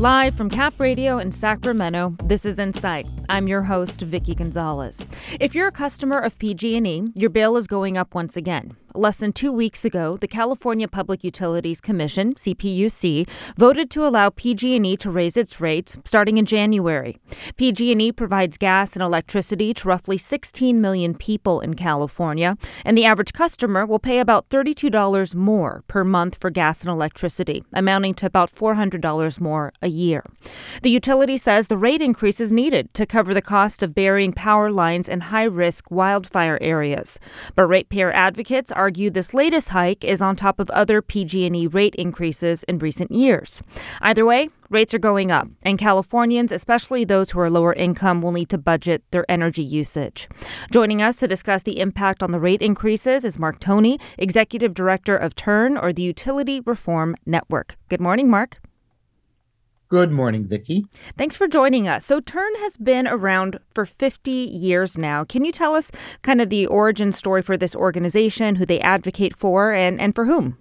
Live from Cap Radio in Sacramento, this is Insight. I'm your host, Vicky Gonzalez. If you're a customer of PG&E, your bill is going up once again. Less than 2 weeks ago, the California Public Utilities Commission, CPUC, voted to allow PG&E to raise its rates starting in January. PG&E provides gas and electricity to roughly 16 million people in California, and the average customer will pay about $32 more per month for gas and electricity, amounting to about $400 more a year. The utility says the rate increase is needed to cover the cost of burying power lines in high-risk wildfire areas. But ratepayer advocates argue this latest hike is on top of other PG&E rate increases in recent years. Either way, rates are going up, and Californians, especially those who are lower income, will need to budget their energy usage. Joining us to discuss the impact on the rate increases is Mark Toney, Executive Director of TURN, or the Utility Reform Network. Good morning, Mark. Good morning, Vicki. Thanks for joining us. So TURN has been around for 50 years now. Can you tell us kind of the origin story for this organization, who they advocate for, and for whom?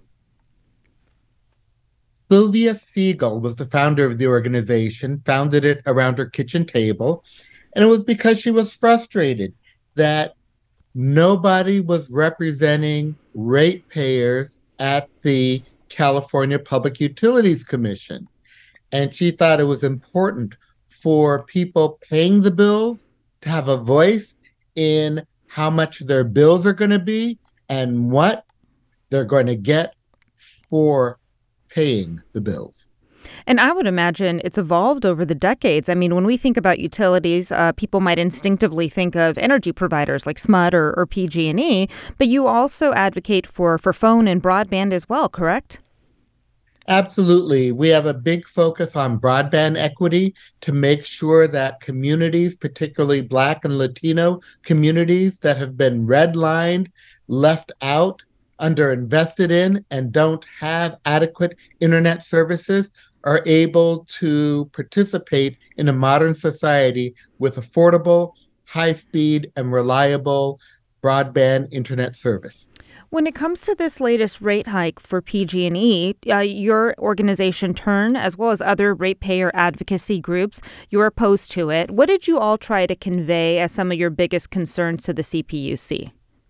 Sylvia Siegel was the founder of the organization, founded it around her kitchen table, and it was because she was frustrated that nobody was representing ratepayers at the California Public Utilities Commission. And she thought it was important for people paying the bills to have a voice in how much their bills are going to be and what they're going to get for paying the bills. And I would imagine it's evolved over the decades. I mean, when we think about utilities, people might instinctively think of energy providers like SMUD or PG&E, but you also advocate for phone and broadband as well, correct? Absolutely. We have a big focus on broadband equity to make sure that communities, particularly Black and Latino communities that have been redlined, left out, underinvested in, and don't have adequate internet services, are able to participate in a modern society with affordable, high-speed, and reliable broadband internet service. When it comes to this latest rate hike for PG&E, your organization TURN, as well as other ratepayer advocacy groups, you're opposed to it. What did you all try to convey as some of your biggest concerns to the CPUC?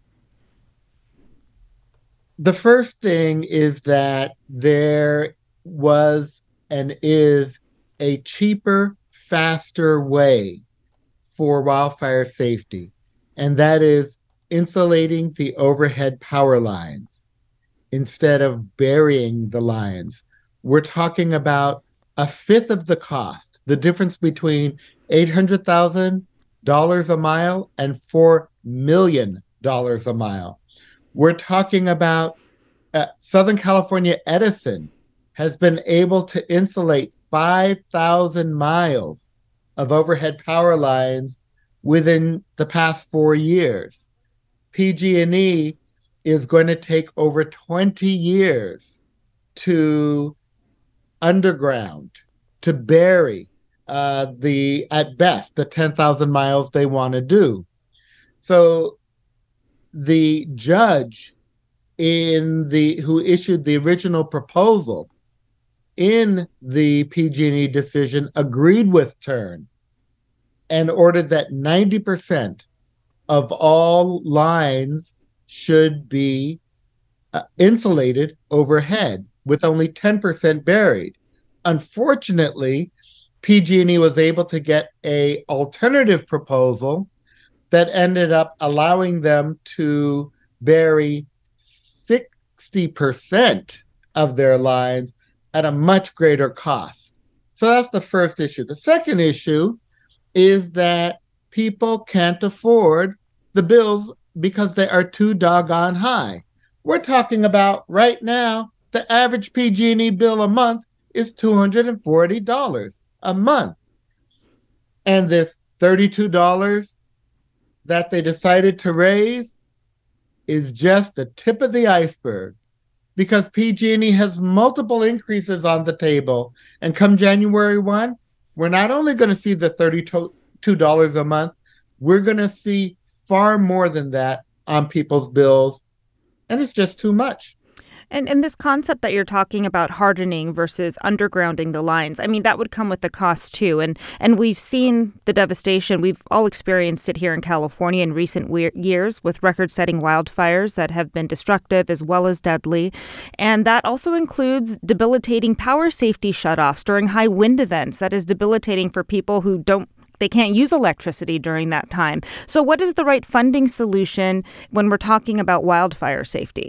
The first thing is that there was and is a cheaper, faster way for wildfire safety, and that is insulating the overhead power lines instead of burying the lines. We're talking about a fifth of the cost, the difference between $800,000 a mile and $4 million a mile. We're talking about Southern California Edison has been able to insulate 5,000 miles of overhead power lines within the past 4 years. PG&E is going to take over 20 years to underground, to bury at best, the 10,000 miles they want to do. So the judge who issued the original proposal in the PG&E decision agreed with TURN and ordered that 90% of all lines should be insulated overhead, with only 10% buried. Unfortunately, PG&E was able to get an alternative proposal that ended up allowing them to bury 60% of their lines at a much greater cost. So that's the first issue. The second issue is that people can't afford the bills because they are too doggone high. We're talking about right now, the average PG&E bill a month is $240 a month. And this $32 that they decided to raise is just the tip of the iceberg, because PG&E has multiple increases on the table. And come January 1, we're not only going to see the $32 a month, we're going to see far more than that on people's bills, and it's just too much. And this concept that you're talking about, hardening versus undergrounding the lines, I mean, that would come with a cost too. And we've seen the devastation. We've all experienced it here in California in recent years with record-setting wildfires that have been destructive as well as deadly. And that also includes debilitating power safety shutoffs during high wind events. That is debilitating for people who they can't use electricity during that time. So what is the right funding solution when we're talking about wildfire safety?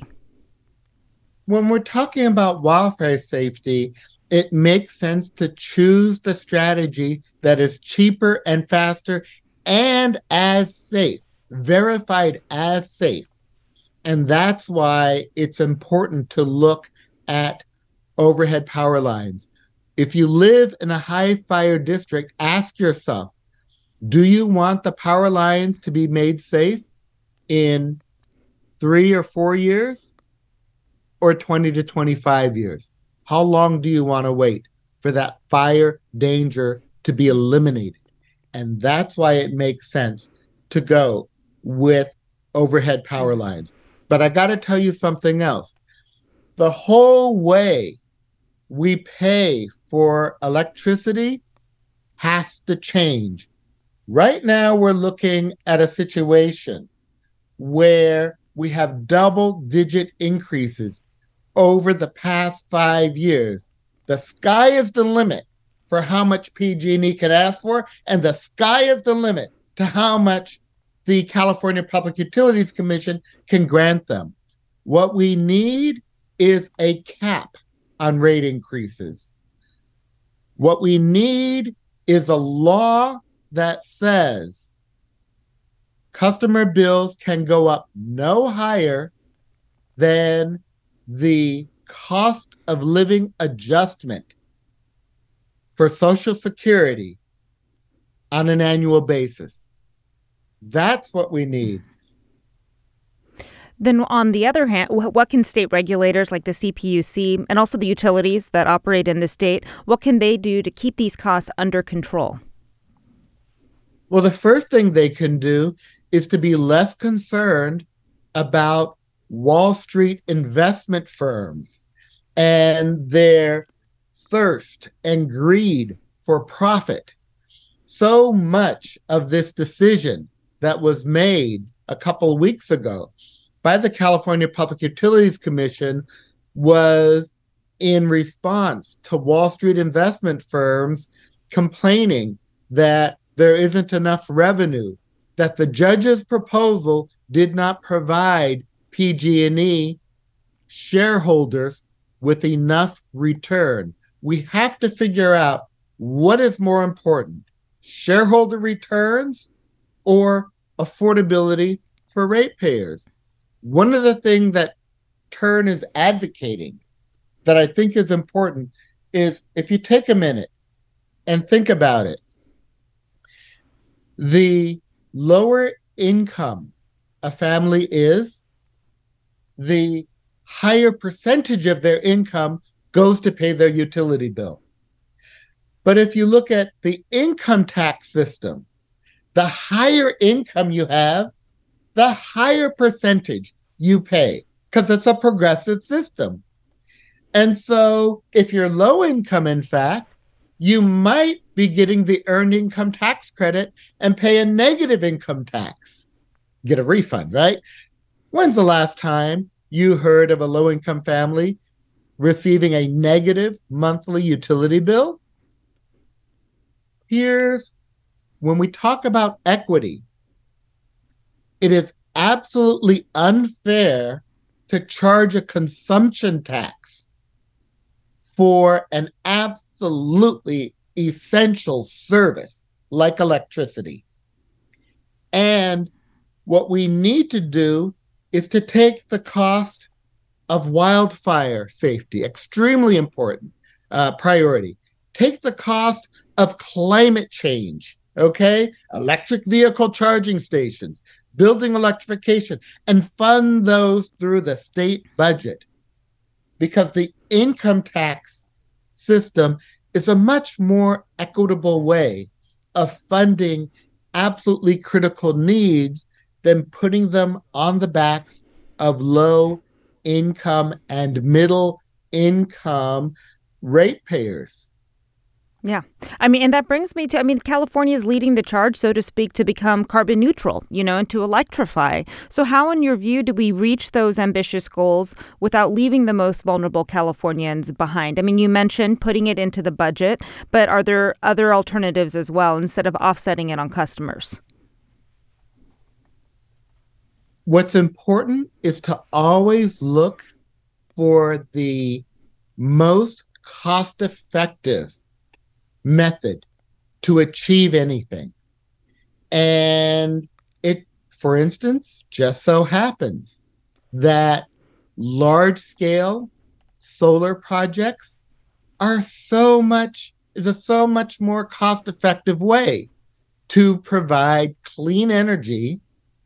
When we're talking about wildfire safety, it makes sense to choose the strategy that is cheaper and faster and as safe, verified as safe. And that's why it's important to look at overhead power lines. If you live in a high fire district, ask yourself, do you want the power lines to be made safe in 3 or 4 years? Or 20 to 25 years? How long do you want to wait for that fire danger to be eliminated? And that's why it makes sense to go with overhead power lines. But I got to tell you something else. The whole way we pay for electricity has to change. Right now, we're looking at a situation where we have double-digit increases over the past 5 years. The sky is the limit for how much PG&E can ask for, and the sky is the limit to how much the California Public Utilities Commission can grant them. What we need is a cap on rate increases. What we need is a law that says customer bills can go up no higher than the cost of living adjustment for Social Security on an annual basis. That's what we need. Then on the other hand, what can state regulators like the CPUC and also the utilities that operate in the state, what can they do to keep these costs under control? Well, the first thing they can do is to be less concerned about Wall Street investment firms and their thirst and greed for profit. So much of this decision that was made a couple of weeks ago by the California Public Utilities Commission was in response to Wall Street investment firms complaining that there isn't enough revenue, that the judge's proposal did not provide PG&E shareholders with enough return. We have to figure out what is more important, shareholder returns or affordability for ratepayers. One of the things that TURN is advocating that I think is important is if you take a minute and think about it, the lower income a family is, the higher percentage of their income goes to pay their utility bill. But if you look at the income tax system, the higher income you have, the higher percentage you pay, because it's a progressive system. And so if you're low income, in fact, you might be getting the earned income tax credit and pay a negative income tax. Get a refund, right? When's the last time you heard of a low-income family receiving a negative monthly utility bill? Here's when we talk about equity, it is absolutely unfair to charge a consumption tax for an absolutely essential service like electricity. And what we need to do is to take the cost of wildfire safety, extremely important priority. Take the cost of climate change, okay? Electric vehicle charging stations, building electrification, and fund those through the state budget. Because the income tax system is a much more equitable way of funding absolutely critical needs than putting them on the backs of low income and middle income ratepayers. Yeah. And that brings me to, California is leading the charge, so to speak, to become carbon neutral, and to electrify. So how, in your view, do we reach those ambitious goals without leaving the most vulnerable Californians behind? You mentioned putting it into the budget, but are there other alternatives as well instead of offsetting it on customers? What's important is to always look for the most cost-effective method to achieve anything. And it, for instance, just so happens that large-scale solar projects are so much more cost-effective way to provide clean energy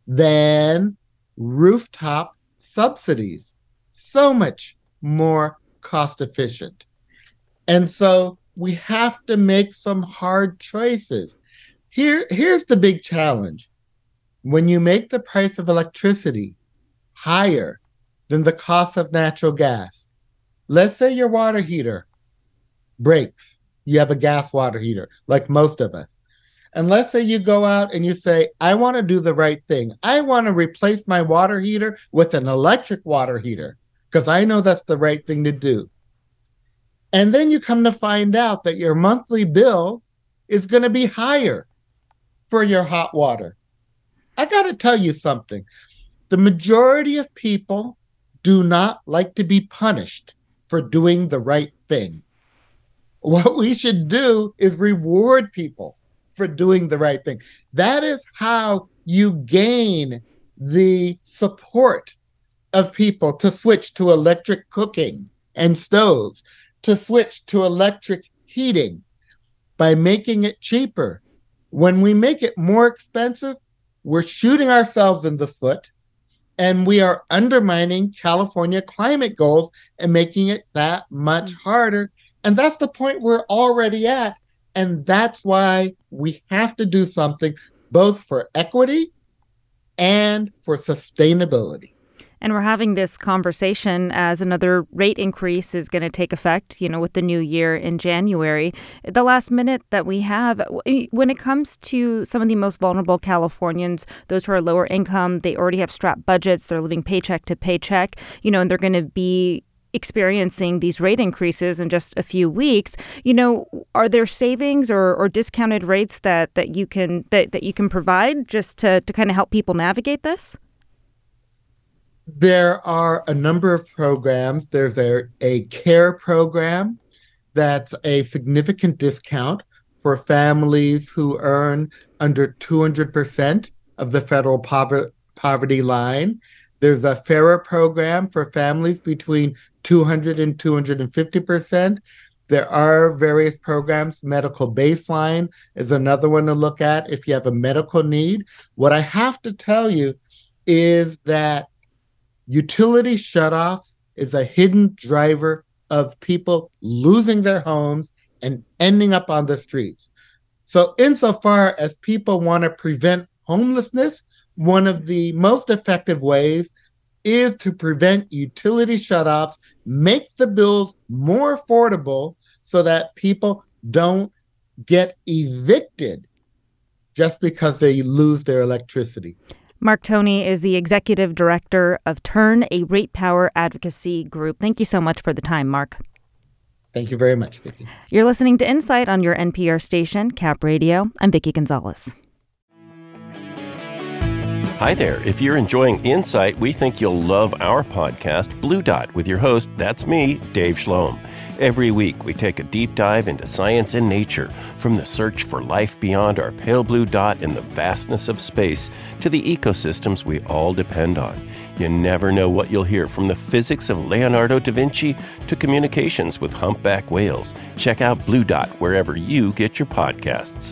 than rooftop subsidies. So much more cost efficient. And so we have to make some hard choices. Here's the big challenge. When you make the price of electricity higher than the cost of natural gas, let's say your water heater breaks. You have a gas water heater, like most of us. And let's say you go out and you say, I want to do the right thing. I want to replace my water heater with an electric water heater because I know that's the right thing to do. And then you come to find out that your monthly bill is going to be higher for your hot water. I got to tell you something. The majority of people do not like to be punished for doing the right thing. What we should do is reward people for doing the right thing. That is how you gain the support of people to switch to electric cooking and stoves, to switch to electric heating, by making it cheaper. When we make it more expensive, we're shooting ourselves in the foot, and we are undermining California climate goals and making it that much harder. And that's the point we're already at. And that's why we have to do something both for equity and for sustainability. And we're having this conversation as another rate increase is going to take effect, with the new year in January. The last minute that we have, when it comes to some of the most vulnerable Californians, those who are lower income, they already have strapped budgets, they're living paycheck to paycheck, and they're going to be experiencing these rate increases in just a few weeks. Are there savings or discounted rates that you can provide just to kind of help people navigate this? There are a number of programs. There's a CARE program that's a significant discount for families who earn under 200% of the federal poverty line. There's a FARA program for families between 200 and 250%. There are various programs. Medical Baseline is another one to look at if you have a medical need. What I have to tell you is that utility shutoffs is a hidden driver of people losing their homes and ending up on the streets. So insofar as people want to prevent homelessness, one of the most effective ways is to prevent utility shutoffs, make the bills more affordable so that people don't get evicted just because they lose their electricity. Mark Toney is the executive director of Turn, a rate power advocacy group. Thank you so much for the time, Mark. Thank you very much, Vicki. You're listening to Insight on your NPR station, Cap Radio. I'm Vicki Gonzalez. Hi there. If you're enjoying Insight, we think you'll love our podcast, Blue Dot, with your host, that's me, Dave Schloem. Every week, we take a deep dive into science and nature, from the search for life beyond our pale blue dot in the vastness of space to the ecosystems we all depend on. You never know what you'll hear, from the physics of Leonardo da Vinci to communications with humpback whales. Check out Blue Dot wherever you get your podcasts.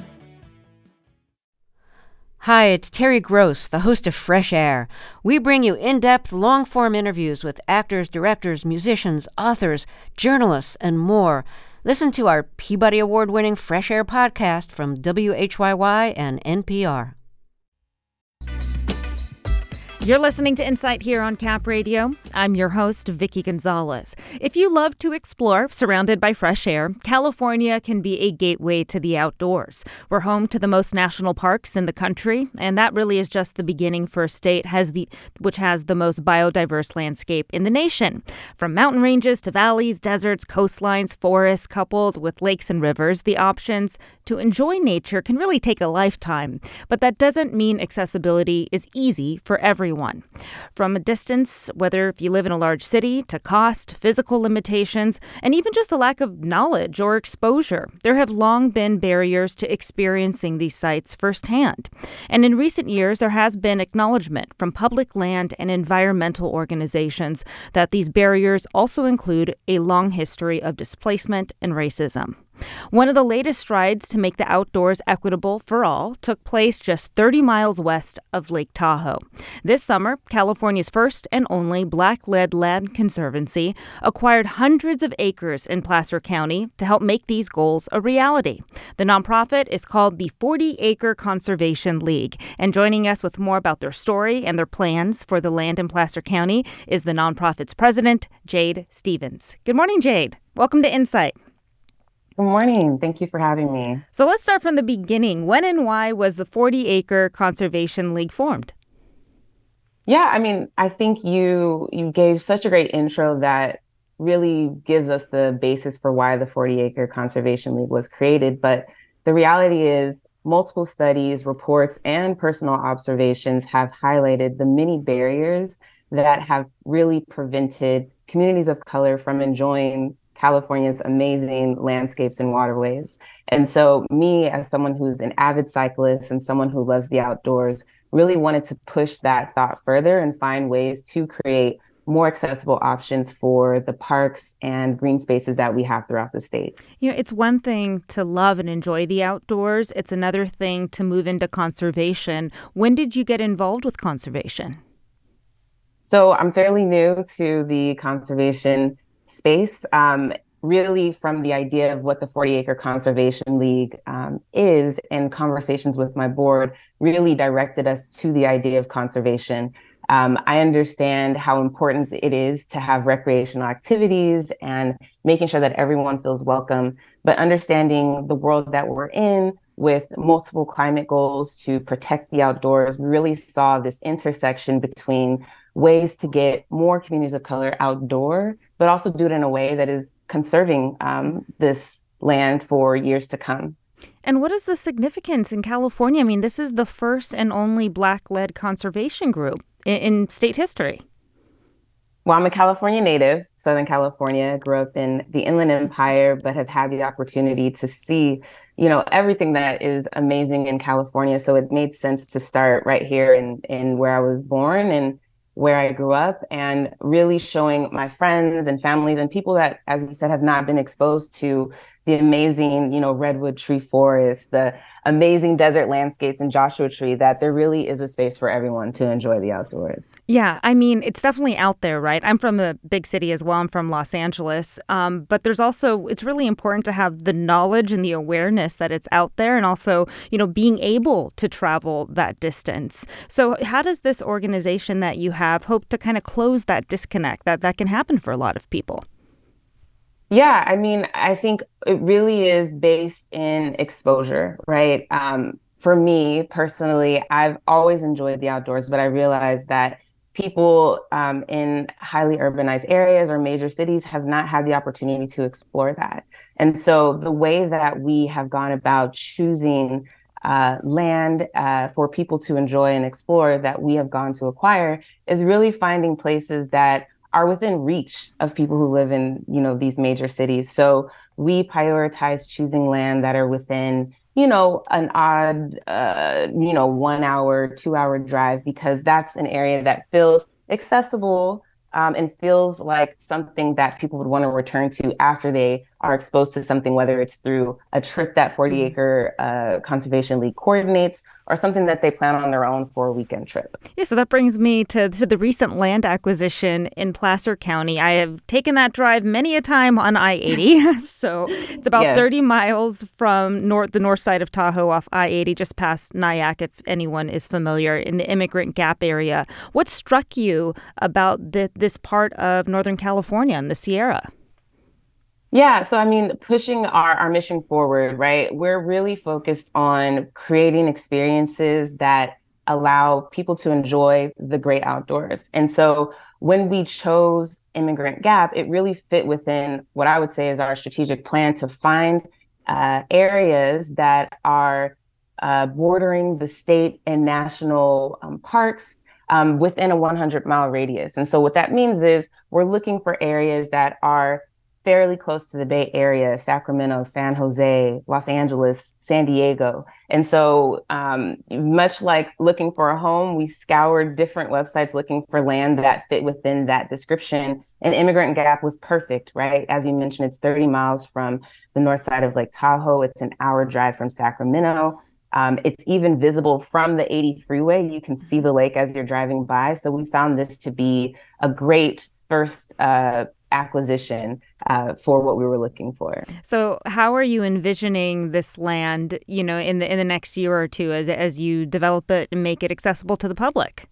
Hi, it's Terry Gross, the host of Fresh Air. We bring you in-depth, long-form interviews with actors, directors, musicians, authors, journalists, and more. Listen to our Peabody Award-winning Fresh Air podcast from WHYY and NPR. You're listening to Insight here on Cap Radio. I'm your host, Vicky Gonzalez. If you love to explore, surrounded by fresh air, California can be a gateway to the outdoors. We're home to the most national parks in the country, and that really is just the beginning for a state which has the most biodiverse landscape in the nation. From mountain ranges to valleys, deserts, coastlines, forests, coupled with lakes and rivers, the options to enjoy nature can really take a lifetime. But that doesn't mean accessibility is easy for everyone. From a distance, whether if you live in a large city, to cost, physical limitations, and even just a lack of knowledge or exposure, there have long been barriers to experiencing these sites firsthand. And in recent years, there has been acknowledgement from public land and environmental organizations that these barriers also include a long history of displacement and racism. One of the latest strides to make the outdoors equitable for all took place just 30 miles west of Lake Tahoe. This summer, California's first and only Black-led land conservancy acquired hundreds of acres in Placer County to help make these goals a reality. The nonprofit is called the 40 Acre Conservation League, and joining us with more about their story and their plans for the land in Placer County is the nonprofit's president, Jade Stevens. Good morning, Jade. Welcome to Insight. Good morning. Thank you for having me. So let's start from the beginning. When and why was the 40 Acre Conservation League formed? Yeah, I think you gave such a great intro that really gives us the basis for why the 40 Acre Conservation League was created. But the reality is multiple studies, reports, and personal observations have highlighted the many barriers that have really prevented communities of color from enjoying California's amazing landscapes and waterways. And so me, as someone who's an avid cyclist and someone who loves the outdoors, really wanted to push that thought further and find ways to create more accessible options for the parks and green spaces that we have throughout the state. You know, it's one thing to love and enjoy the outdoors. It's another thing to move into conservation. When did you get involved with conservation? So I'm fairly new to the conservation space, really from the idea of what the 40 Acre Conservation League is, and conversations with my board really directed us to the idea of conservation. I understand how important it is to have recreational activities and making sure that everyone feels welcome, but understanding the world that we're in with multiple climate goals to protect the outdoors, we really saw this intersection between ways to get more communities of color outdoor, but also do it in a way that is conserving this land for years to come. And what is the significance in California? I mean, this is the first and only Black-led conservation group in state history. Well, I'm a California native, Southern California, grew up in the Inland Empire, but have had the opportunity to see, everything that is amazing in California. So it made sense to start right here in where I was born and where I grew up, and really showing my friends and families and people that, as you said, have not been exposed to the amazing, redwood tree forest, the amazing desert landscapes and Joshua Tree, that there really is a space for everyone to enjoy the outdoors. Yeah, I mean, it's definitely out there, right? I'm from a big city as well. I'm from Los Angeles. But there's also, it's really important to have the knowledge and the awareness that it's out there, and also, being able to travel that distance. So how does this organization that you have hope to kind of close that disconnect that can happen for a lot of people? Yeah, I think it really is based in exposure, right? For me personally, I've always enjoyed the outdoors, but I realized that people in highly urbanized areas or major cities have not had the opportunity to explore that. And so the way that we have gone about choosing land for people to enjoy and explore that we have gone to acquire is really finding places that are within reach of people who live in, these major cities. So we prioritize choosing land that are within, an odd, 1 hour, 2 hour drive, because that's an area that feels accessible and feels like something that people would want to return to after they are exposed to something, whether it's through a trip that 40 Acre Conservation League coordinates, or something that they plan on their own for a weekend trip. Yeah, so that brings me to the recent land acquisition in Placer County. I have taken that drive many a time on I-80. So it's about Yes. 30 miles from the north side of Tahoe off I-80, just past Nyack, if anyone is familiar, in the Immigrant Gap area. What struck you about this part of Northern California and the Sierra? Yeah, so I mean, pushing our mission forward, right? We're really focused on creating experiences that allow people to enjoy the great outdoors. And so when we chose Immigrant Gap, it really fit within what I would say is our strategic plan to find areas that are bordering the state and national parks within a 100-mile radius. And so what that means is we're looking for areas that are fairly close to the Bay Area: Sacramento, San Jose, Los Angeles, San Diego. And so much like looking for a home, we scoured different websites looking for land that fit within that description. And Immigrant Gap was perfect, right? As you mentioned, it's 30 miles from the north side of Lake Tahoe. It's an hour drive from Sacramento. It's even visible from the 80 freeway. You can see the lake as you're driving by. So we found this to be a great first acquisition for what we were looking for. So how are you envisioning this land, in the next year or two as you develop it and make it accessible to the public?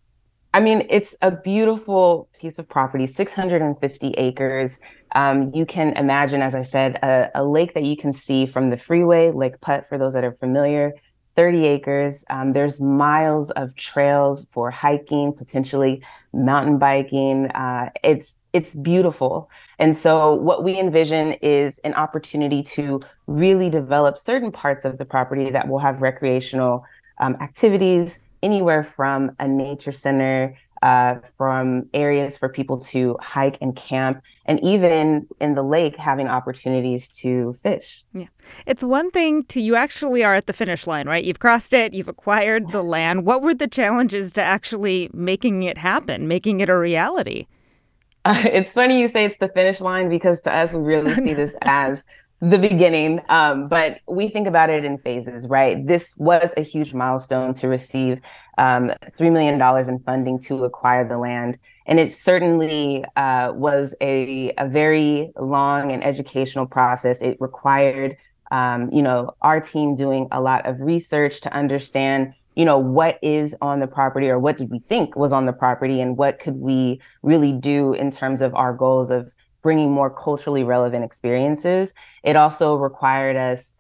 I mean, it's a beautiful piece of property, 650 acres. You can imagine, as I said, a lake that you can see from the freeway, Lake Putt, for those that are familiar. 30 acres. There's miles of trails for hiking, potentially mountain biking. It's beautiful. And so what we envision is an opportunity to really develop certain parts of the property that will have recreational activities, anywhere from a nature center, from areas for people to hike and camp, and even in the lake having opportunities to fish. Yeah. It's one thing you actually are at the finish line, right? You've crossed it, you've acquired the land. What were the challenges to actually making it happen, making it a reality? It's funny you say it's the finish line, because to us, we really see this as the beginning. But we think about it in phases, right? This was a huge milestone to receive $3 million in funding to acquire the land. And it certainly was a very long and educational process. It required, our team doing a lot of research to understand what is on the property, or what did we think was on the property, and what could we really do in terms of our goals of bringing more culturally relevant experiences. It also required us,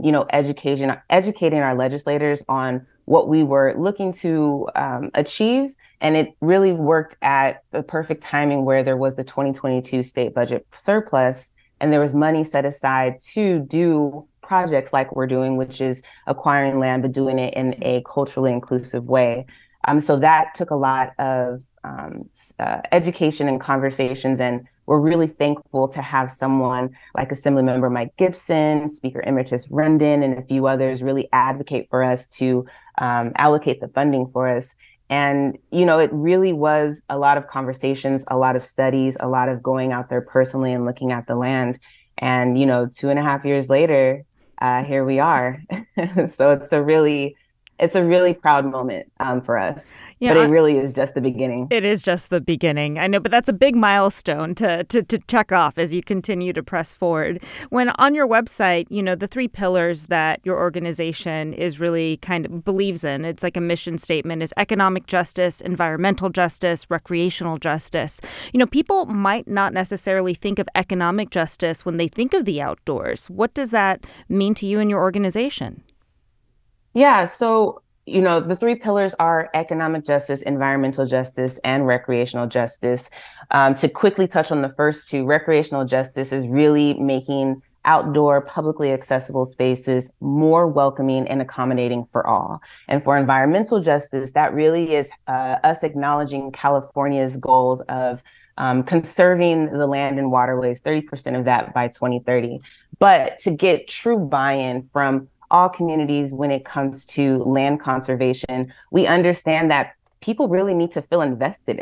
educating our legislators on what we were looking to achieve. And it really worked at the perfect timing, where there was the 2022 state budget surplus, and there was money set aside to do projects like we're doing, which is acquiring land, but doing it in a culturally inclusive way. So that took a lot of education and conversations, and we're really thankful to have someone like Assemblymember Mike Gibson, Speaker Emeritus Rendon, and a few others really advocate for us to allocate the funding for us. And, it really was a lot of conversations, a lot of studies, a lot of going out there personally and looking at the land. And, 2.5 years later, here we are. So it's a really proud moment for us. Yeah, but it really is just the beginning. It is just the beginning. I know, but that's a big milestone to check off as you continue to press forward. When on your website, the 3 pillars that your organization is really kind of believes in, it's like a mission statement, is economic justice, environmental justice, recreational justice. People might not necessarily think of economic justice when they think of the outdoors. What does that mean to you and your organization? Yeah. So, the 3 pillars are economic justice, environmental justice, and recreational justice. To quickly touch on the first 2, recreational justice is really making outdoor publicly accessible spaces more welcoming and accommodating for all. And for environmental justice, that really is us acknowledging California's goals of conserving the land and waterways, 30% of that by 2030. But to get true buy-in from all communities when it comes to land conservation, we understand that people really need to feel invested in it.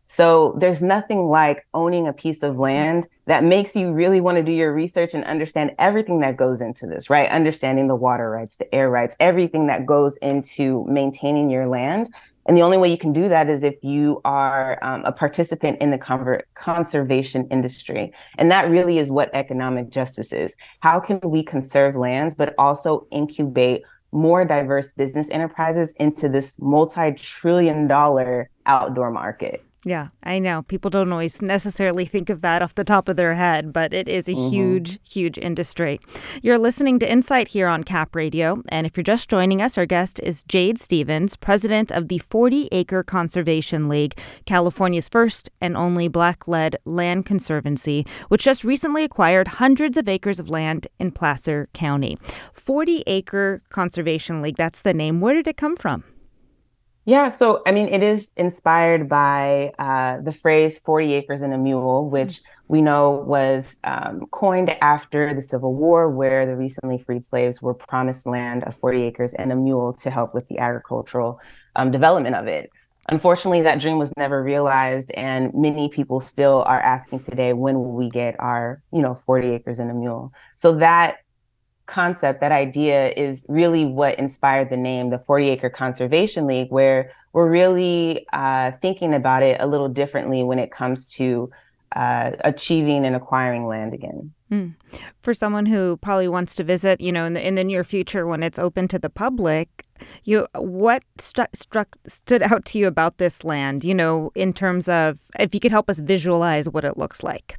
So there's nothing like owning a piece of land that makes you really want to do your research and understand everything that goes into this, right? Understanding the water rights, the air rights, everything that goes into maintaining your land. And the only way you can do that is if you are a participant in the conservation industry. And that really is what economic justice is. How can we conserve lands, but also incubate more diverse business enterprises into this multi-trillion-dollar outdoor market? Yeah, I know. People don't always necessarily think of that off the top of their head, but it is a huge, huge industry. You're listening to Insight here on Cap Radio. And if you're just joining us, our guest is Jade Stevens, president of the 40 Acre Conservation League, California's first and only Black-led land conservancy, which just recently acquired hundreds of acres of land in Placer County. 40 Acre Conservation League, that's the name. Where did it come from? Yeah, so I mean, it is inspired by the phrase 40 acres and a mule, which we know was coined after the Civil War, where the recently freed slaves were promised land of 40 acres and a mule to help with the agricultural development of it. Unfortunately, that dream was never realized, and many people still are asking today, when will we get our, 40 acres and a mule? So that concept, that idea is really what inspired the name, the 40 Acre Conservation League, where we're really thinking about it a little differently when it comes to achieving and acquiring land again. For someone who probably wants to visit, in the near future when it's open to the public, what stood out to you about this land, in terms of, if you could help us visualize what it looks like?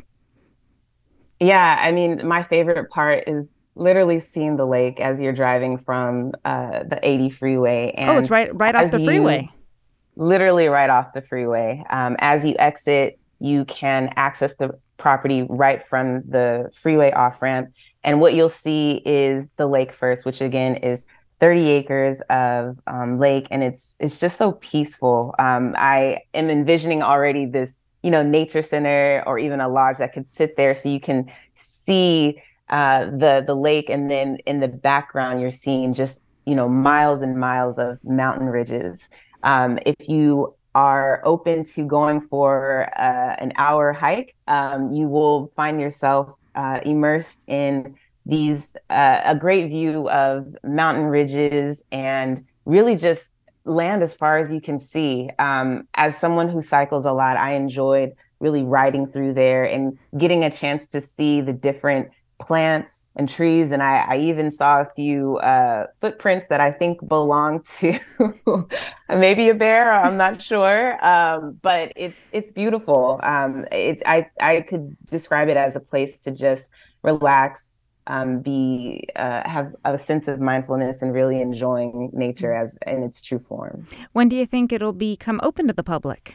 Yeah, I mean, my favorite part is literally seeing the lake as you're driving from the 80 freeway. And it's right off the freeway. Literally right off the freeway. As you exit, you can access the property right from the freeway off-ramp. And what you'll see is the lake first, which again is 30 acres of lake. And it's just so peaceful. I am envisioning already this, nature center or even a lodge that could sit there so you can see the lake, and then in the background you're seeing just miles and miles of mountain ridges. If you are open to going for an hour hike, you will find yourself immersed in these a great view of mountain ridges and really just land as far as you can see. As someone who cycles a lot, I enjoyed really riding through there and getting a chance to see the different plants and trees. And I even saw a few footprints that I think belong to maybe a bear, I'm not sure. But it's beautiful. I could describe it as a place to just relax, have a sense of mindfulness and really enjoying nature as in its true form. When do you think it'll become open to the public?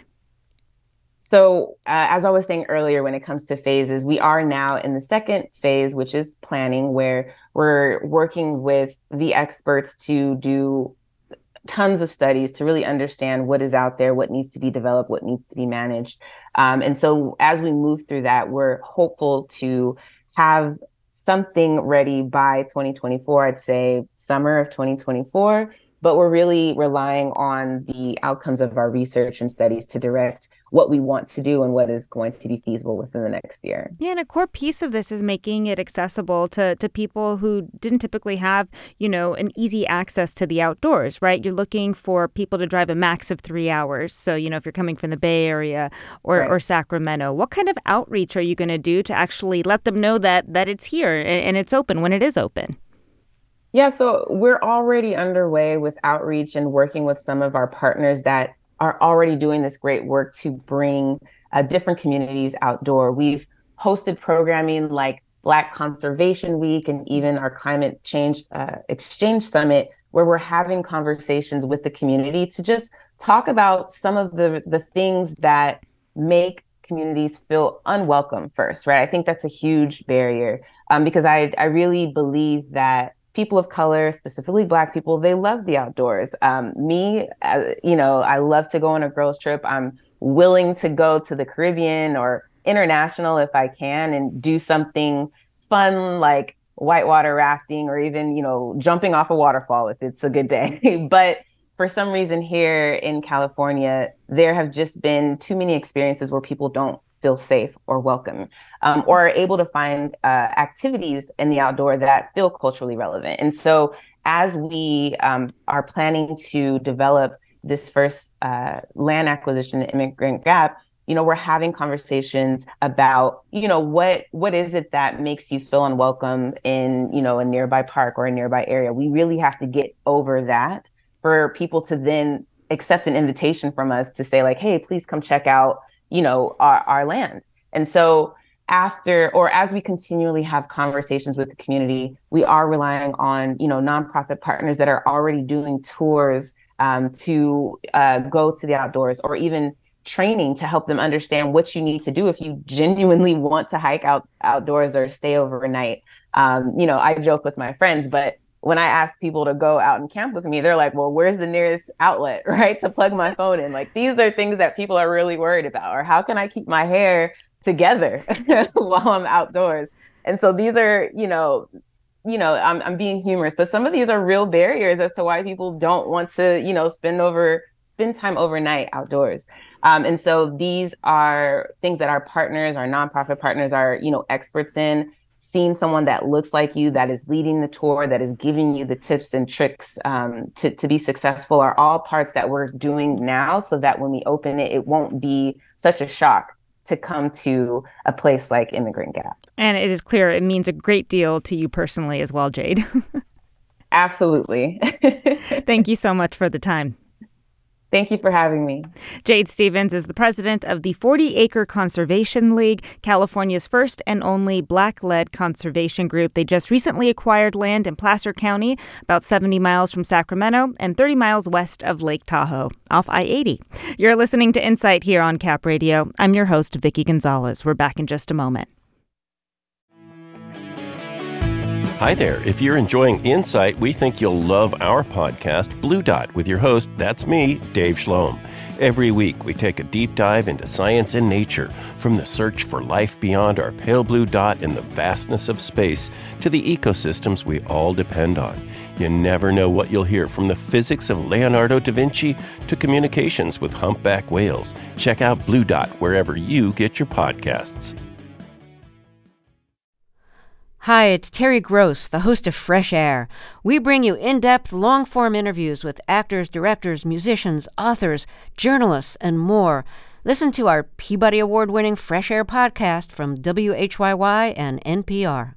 So as I was saying earlier, when it comes to phases, we are now in the second phase, which is planning, where we're working with the experts to do tons of studies to really understand what is out there, what needs to be developed, what needs to be managed. And so as we move through that, we're hopeful to have something ready by 2024, I'd say summer of 2024. But we're really relying on the outcomes of our research and studies to direct what we want to do and what is going to be feasible within the next year. Yeah, and a core piece of this is making it accessible to people who didn't typically have, an easy access to the outdoors, right? You're looking for people to drive a max of 3 hours. So, if you're coming from the Bay Area or Sacramento, what kind of outreach are you going to do to actually let them know that it's here and it's open when it is open? Yeah, so we're already underway with outreach and working with some of our partners that are already doing this great work to bring different communities outdoor. We've hosted programming like Black Conservation Week and even our Climate Change Exchange Summit, where we're having conversations with the community to just talk about some of the things that make communities feel unwelcome first, right? I think that's a huge barrier because I really believe that people of color, specifically Black people, they love the outdoors. I love to go on a girls' trip. I'm willing to go to the Caribbean or international if I can and do something fun like whitewater rafting or even, jumping off a waterfall if it's a good day. But for some reason here in California, there have just been too many experiences where people don't feel safe or welcome, or are able to find activities in the outdoor that feel culturally relevant. And so as we are planning to develop this first land acquisition in Immigrant Gap, we're having conversations about, what is it that makes you feel unwelcome in, a nearby park or a nearby area. We really have to get over that for people to then accept an invitation from us to say like, hey, please come check out, our land. And so as we continually have conversations with the community, we are relying on, nonprofit partners that are already doing tours to go to the outdoors, or even training to help them understand what you need to do if you genuinely want to hike outdoors or stay overnight. I joke with my friends, but when I ask people to go out and camp with me, they're like, well, where's the nearest outlet, right, to plug my phone in? Like, these are things that people are really worried about. Or how can I keep my hair together while I'm outdoors? And so these are, I'm being humorous, but some of these are real barriers as to why people don't want to, spend time overnight outdoors. And so these are things that our nonprofit partners are, experts in. Seeing someone that looks like you, that is leading the tour, that is giving you the tips and tricks to be successful, are all parts that we're doing now, so that when we open it, it won't be such a shock to come to a place like Immigrant Gap. And it is clear it means a great deal to you personally as well, Jade. Absolutely. Thank you so much for the time. Thank you for having me. Jade Stevens is the president of the 40 Acre Conservation League, California's first and only Black-led conservation group. They just recently acquired land in Placer County, about 70 miles from Sacramento and 30 miles west of Lake Tahoe, off I-80. You're listening to Insight here on Cap Radio. I'm your host, Vicky Gonzalez. We're back in just a moment. Hi there. If you're enjoying Insight, we think you'll love our podcast, Blue Dot, with your host, that's me, Dave Shlom. Every week, we take a deep dive into science and nature, from the search for life beyond our pale blue dot in the vastness of space to the ecosystems we all depend on. You never know what you'll hear, from the physics of Leonardo da Vinci to communications with humpback whales. Check out Blue Dot wherever you get your podcasts. Hi, it's Terry Gross, the host of Fresh Air. We bring you in-depth, long-form interviews with actors, directors, musicians, authors, journalists, and more. Listen to our Peabody Award-winning Fresh Air podcast from WHYY and NPR.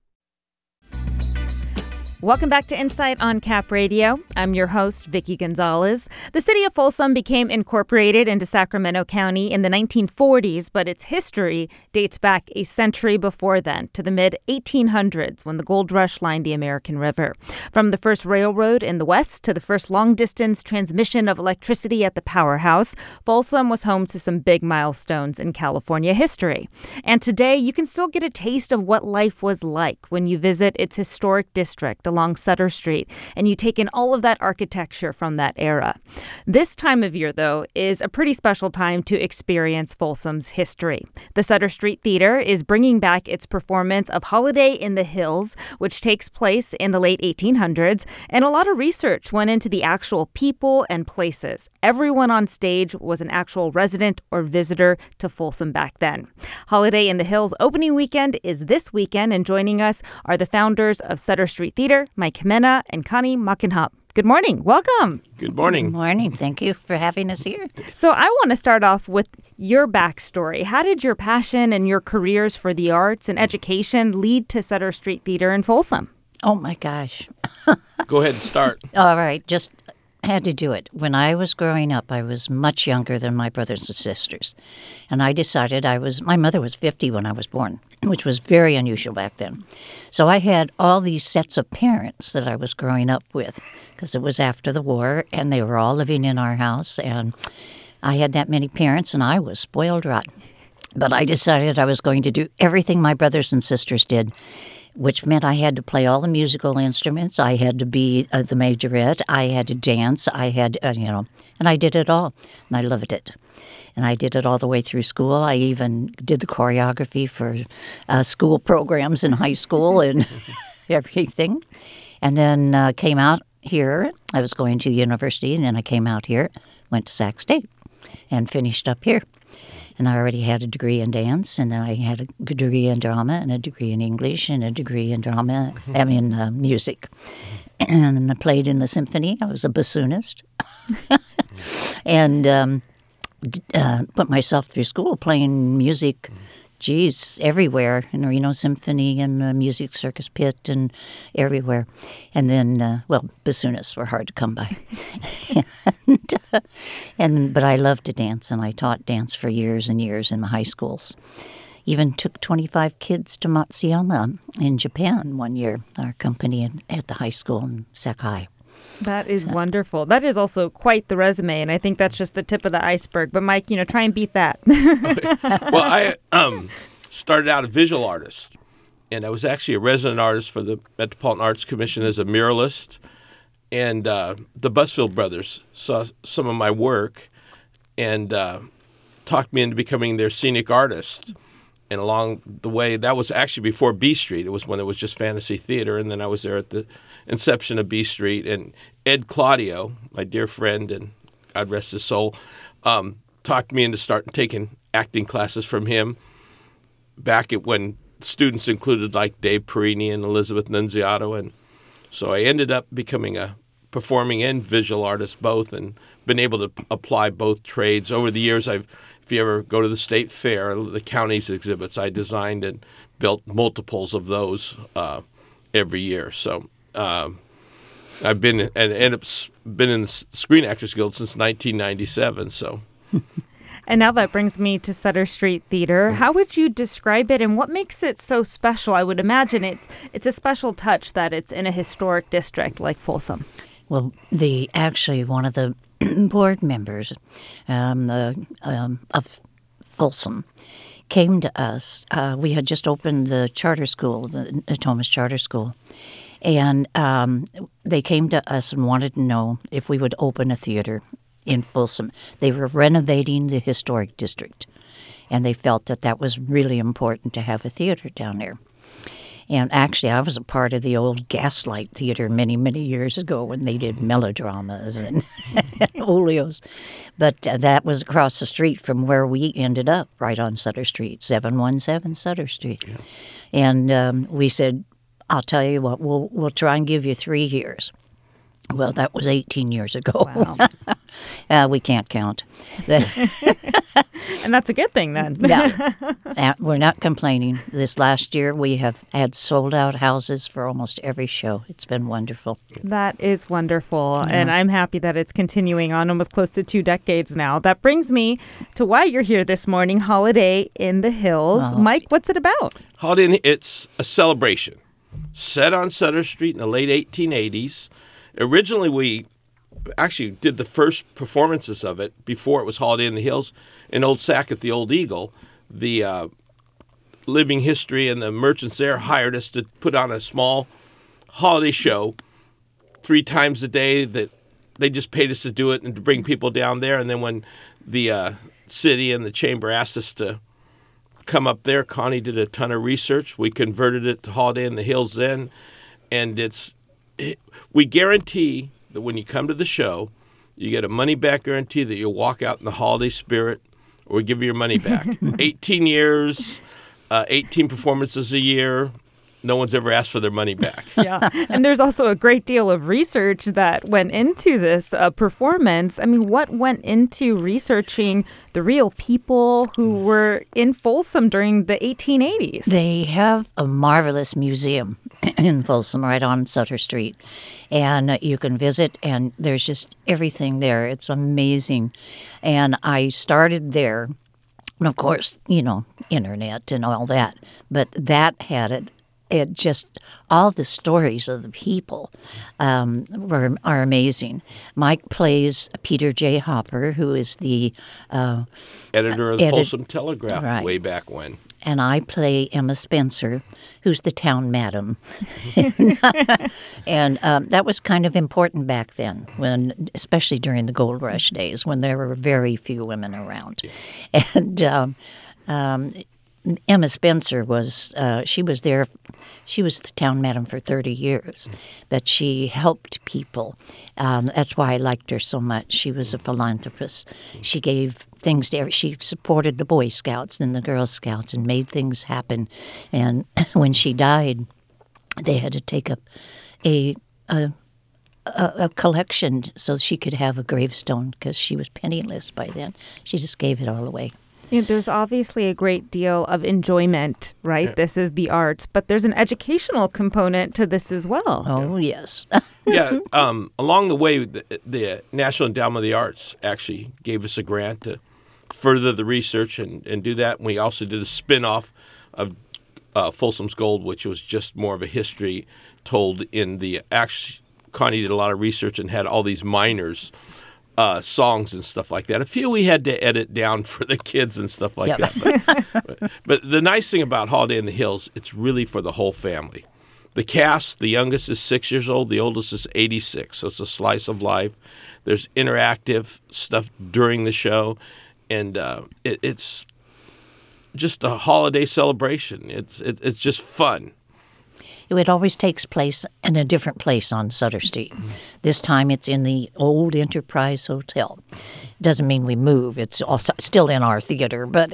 Welcome back to Insight on Cap Radio. I'm your host, Vicky Gonzalez. The city of Folsom became incorporated into Sacramento County in the 1940s, but its history dates back a century before then, to the mid-1800s, when the gold rush lined the American River. From the first railroad in the west to the first long-distance transmission of electricity at the powerhouse, Folsom was home to some big milestones in California history. And today, you can still get a taste of what life was like when you visit its historic district along Sutter Street, and you take in all of that architecture from that era. This time of year, though, is a pretty special time to experience Folsom's history. The Sutter Street Theater is bringing back its performance of Holiday in the Hills, which takes place in the late 1800s, and a lot of research went into the actual people and places. Everyone on stage was an actual resident or visitor to Folsom back then. Holiday in the Hills opening weekend is this weekend, and joining us are the founders of Sutter Street Theater, Mike Jimena and Connie Mackenhop. Good morning. Welcome. Good morning. Good morning. Thank you for having us here. So I want to start off with your backstory. How did your passion and your careers for the arts and education lead to Sutter Street Theater in Folsom? Oh, my gosh. Go ahead and start. All right. Just had to do it. When I was growing up, I was much younger than my brothers and sisters. And I decided my mother was 50 when I was born, which was very unusual back then. So I had all these sets of parents that I was growing up with, because it was after the war, and they were all living in our house. And I had that many parents, and I was spoiled rotten. But I decided I was going to do everything my brothers and sisters did, which meant I had to play all the musical instruments. I had to be the majorette. I had to dance. I had, and I did it all, and I loved it. And I did it all the way through school. I even did the choreography for school programs in high school and everything. And then came out here. I was going to the university, and then I came out here, went to Sac State, and finished up here. And I already had a degree in dance, and then I had a degree in drama, and a degree in English, and a degree in music. And I played in the symphony. I was a bassoonist. And put myself through school playing music, everywhere, in Reno Symphony and the Music Circus Pit and everywhere. And then, bassoonists were hard to come by. But I loved to dance, and I taught dance for years and years in the high schools. Even took 25 kids to Matsuyama in Japan one year, our company at the high school in Sakai. That is wonderful. That is also quite the resume, and I think that's just the tip of the iceberg. But Mike, try and beat that. Well, I started out a visual artist, and I was actually a resident artist for the Metropolitan Arts Commission as a muralist. And the Busfield brothers saw some of my work and talked me into becoming their scenic artist. And along the way, that was actually before B Street. It was when it was just Fantasy Theater, and then I was there at the inception of B Street. And Ed Claudio, my dear friend, and God rest his soul, talked me into starting taking acting classes from him back at when students included like Dave Perini and Elizabeth Nunziato. And so I ended up becoming a performing and visual artist both, and been able to apply both trades. Over the years, if you ever go to the State Fair, the county's exhibits, I designed and built multiples of those every year. So I've been in the Screen Actors Guild since 1997. So. And now that brings me to Sutter Street Theater. How would you describe it, and what makes it so special? I would imagine it's a special touch that it's in a historic district like Folsom. Well, one of the board members of Folsom came to us. We had just opened the charter school, the Thomas Charter School, and they came to us and wanted to know if we would open a theater in Folsom. They were renovating the historic district, and they felt that was really important to have a theater down there. And actually, I was a part of the old Gaslight Theater many, many years ago when they did melodramas and olios. But that was across the street from where we ended up, right on Sutter Street, 717 Sutter Street. Yeah. And we said, I'll tell you what, we'll try and give you 3 years. Well, that was 18 years ago. Wow. We can't count. And that's a good thing then. Yeah. We're not complaining. This last year, we have had sold-out houses for almost every show. It's been wonderful. That is wonderful. Yeah. And I'm happy that it's continuing on almost close to 2 decades now. That brings me to why you're here this morning, Holiday in the Hills. Oh. Mike, what's it about? Holiday, it's a celebration set on Sutter Street in the late 1880s. Originally, we actually did the first performances of it before it was Holiday in the Hills in Old Sac at the Old Eagle. The Living History and the merchants there hired us to put on a small holiday show 3 times a day. That they just paid us to do it and to bring people down there. And then when the city and the chamber asked us to come up there, Connie did a ton of research. We converted it to Holiday in the Hills then, and we guarantee that when you come to the show, you get a money-back guarantee that you'll walk out in the holiday spirit, or we give you your money back. 18 years, 18 performances a year. No one's ever asked for their money back. Yeah, and there's also a great deal of research that went into this performance. I mean, what went into researching the real people who were in Folsom during the 1880s? They have a marvelous museum in Folsom right on Sutter Street, and you can visit, and there's just everything there. It's amazing. And I started there, and of course, internet and all that, but that had it just all the stories of the people are amazing. Mike plays Peter J. Hopper, who is the editor of the Folsom Telegraph, right, way back when. And I play Emma Spencer, who's the town madam. And that was kind of important back then, especially during the Gold Rush days, when there were very few women around. And Emma Spencer was, she was there. She was the town madam for 30 years, but she helped people. That's why I liked her so much. She was a philanthropist. She gave things to she supported the Boy Scouts and the Girl Scouts and made things happen. And when she died, they had to take up a collection so she could have a gravestone because she was penniless by then. She just gave it all away. You know, there's obviously a great deal of enjoyment, right? Yeah. This is the arts, but there's an educational component to this as well. Oh, yes. Yeah, along the way, the National Endowment of the Arts actually gave us a grant to further the research and do that. And we also did a spin-off of Folsom's Gold, which was just more of a history told in the actually. Connie did a lot of research and had all these miners' songs and stuff like that. A few we had to edit down for the kids and stuff like that. But the nice thing about Holiday in the Hills, it's really for the whole family. The cast, the youngest is 6 years old, the oldest is 86, so it's a slice of life. There's interactive stuff during the show, and it's just a holiday celebration. It's just fun. It always takes place in a different place on Sutter Street. This time it's in the old Enterprise Hotel. Doesn't mean we move. It's also still in our theater, but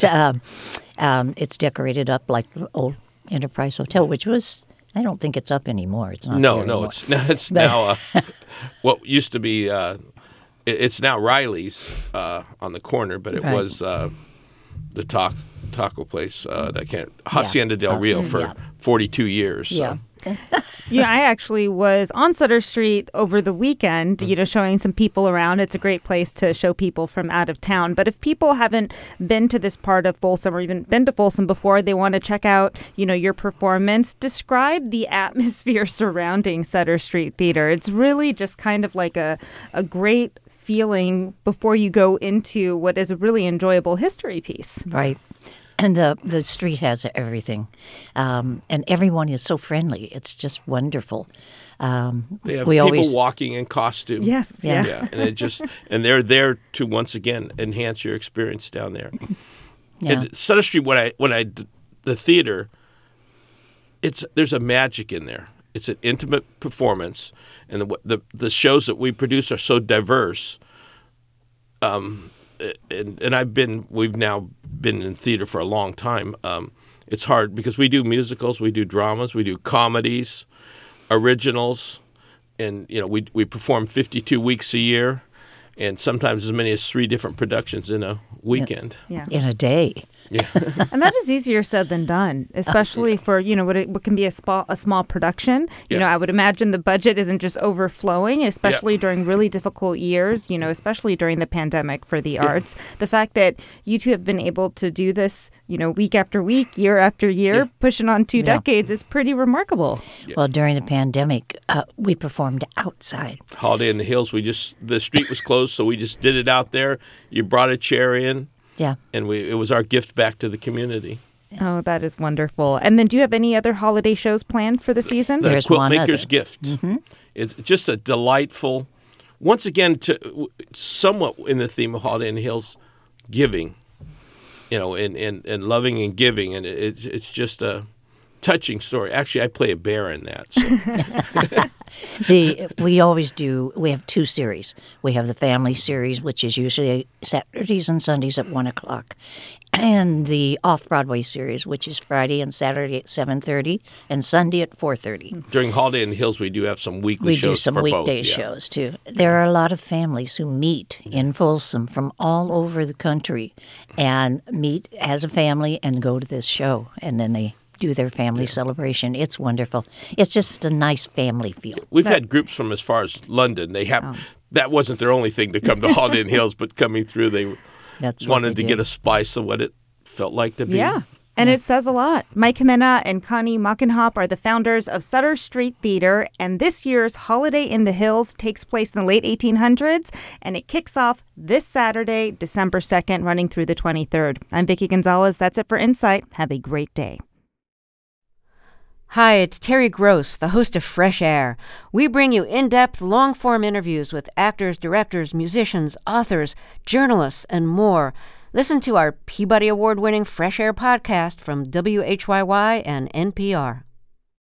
it's decorated up like the old Enterprise Hotel, which was, I don't think it's up anymore. It's not there anymore. It's now what used to be, it's now Riley's on the corner, but it was the taco place Hacienda del Rio for 42 years. So. Yeah, I actually was on Sutter Street over the weekend, showing some people around. It's a great place to show people from out of town. But if people haven't been to this part of Folsom or even been to Folsom before, they want to check out, your performance. Describe the atmosphere surrounding Sutter Street Theater. It's really just kind of like a great feeling before you go into what is a really enjoyable history piece. Right. And the street has everything, and everyone is so friendly. It's just wonderful. They have people walking in costume. Yes, yeah, and they're there to once again enhance your experience down there. Yeah. And Sutter Street, the theater, there's a magic in there. It's an intimate performance, and the shows that we produce are so diverse. And we've now been in theater for a long time. It's hard because we do musicals, we do dramas, we do comedies, originals, and we perform 52 weeks a year, and sometimes as many as 3 different productions in a weekend. In a day. Yeah. And that is easier said than done, especially for, what can be a small production. I would imagine the budget isn't just overflowing, especially during really difficult years, especially during the pandemic for the arts. The fact that you two have been able to do this, week after week, year after year, pushing on 2 decades is pretty remarkable. Yeah. Well, during the pandemic, we performed outside. Holiday in the Hills, the street was closed, so we just did it out there. You brought a chair in. Yeah. And it was our gift back to the community. Oh, that is wonderful. And then do you have any other holiday shows planned for the season? There's Quilt one Maker's other. Gift. Mm-hmm. It's just a delightful, once again, somewhat in the theme of Holiday in the Hills, giving, and loving and giving. And it's just a touching story. Actually, I play a bear in that. So. We have 2 series. We have the family series, which is usually Saturdays and Sundays at 1:00, and the off-Broadway series, which is Friday and Saturday at 7:30 and Sunday at 4:30. During Holiday in the Hills, we do have some weekly shows for both. We do some weekday shows, too. There are a lot of families who meet in Folsom from all over the country and meet as a family and go to this show, and then they do their family celebration. It's wonderful. It's just a nice family feel. We've had groups from as far as London. That wasn't their only thing to come to Holiday in the Hills, but coming through, they wanted to get a spice of what it felt like to be. Yeah. And it says a lot. Mike Jimena and Connie Mockenhop are the founders of Sutter Street Theater, and this year's Holiday in the Hills takes place in the late 1800s, and it kicks off this Saturday, December 2nd, running through the 23rd. I'm Vicki Gonzalez. That's it for Insight. Have a great day. Hi, it's Terry Gross, the host of Fresh Air. We bring you in-depth, long-form interviews with actors, directors, musicians, authors, journalists, and more. Listen to our Peabody Award-winning Fresh Air podcast from WHYY and NPR.